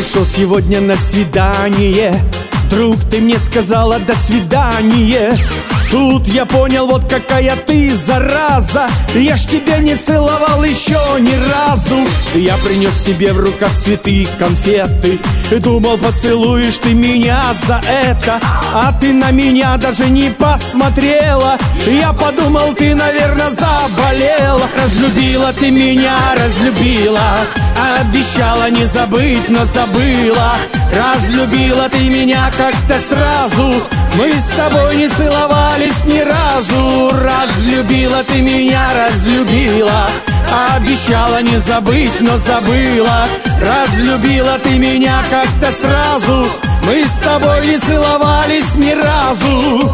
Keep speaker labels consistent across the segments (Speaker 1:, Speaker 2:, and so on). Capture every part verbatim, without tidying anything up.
Speaker 1: пришел сегодня на свидание. Друг, ты мне сказала до свидания. Тут я понял, вот какая ты зараза. Я ж тебя не целовал еще ни разу. Я принес тебе в руках цветы, конфеты. Думал, поцелуешь ты меня за это, а ты на меня даже не посмотрела. Я подумал, ты, наверное, заболела. Разлюбила ты меня, разлюбила. Обещала не забыть, но забыла. Разлюбила ты меня как-то сразу. Мы с тобой не целовались ни разу. Разлюбила ты меня, разлюбила. Обещала не забыть, но забыла. Разлюбила ты меня как-то сразу. Мы с тобой не целовались ни разу.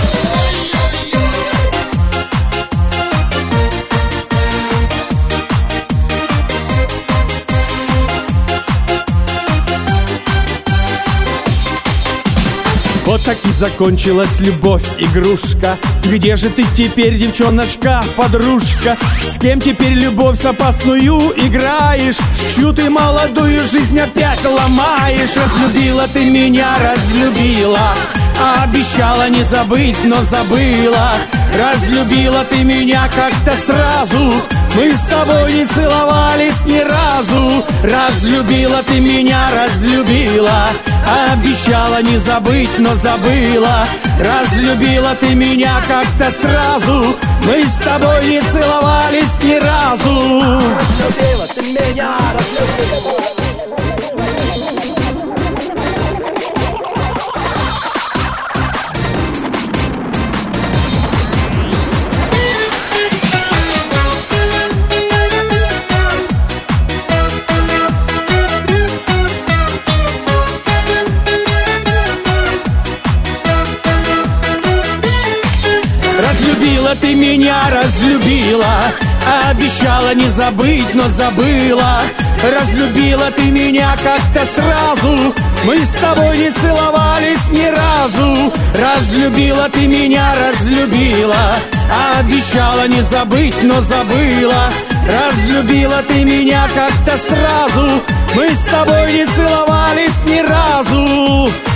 Speaker 1: Вот так и закончилась любовь, игрушка. Где же ты теперь, девчоночка, подружка? С кем теперь любовь с опасную играешь? Чью ты молодую жизнь опять ломаешь? Разлюбила ты меня, разлюбила. Обещала не забыть, но забыла. Разлюбила ты меня как-то сразу. Мы с тобой не целовались ни разу. Разлюбила ты меня, разлюбила. Обещала не забыть, но забыла. Разлюбила ты меня как-то сразу. Мы с тобой не целовались ни разу.
Speaker 2: Разлюбила ты меня, разлюбила.
Speaker 1: Разлюбила ты меня, разлюбила. Обещала не забыть, но забыла. Разлюбила ты меня как-то сразу. Мы с тобой не целовались ни разу. Разлюбила ты меня, разлюбила. Обещала не забыть, но забыла. Разлюбила ты меня как-то сразу. Мы с тобой не целовались ни разу.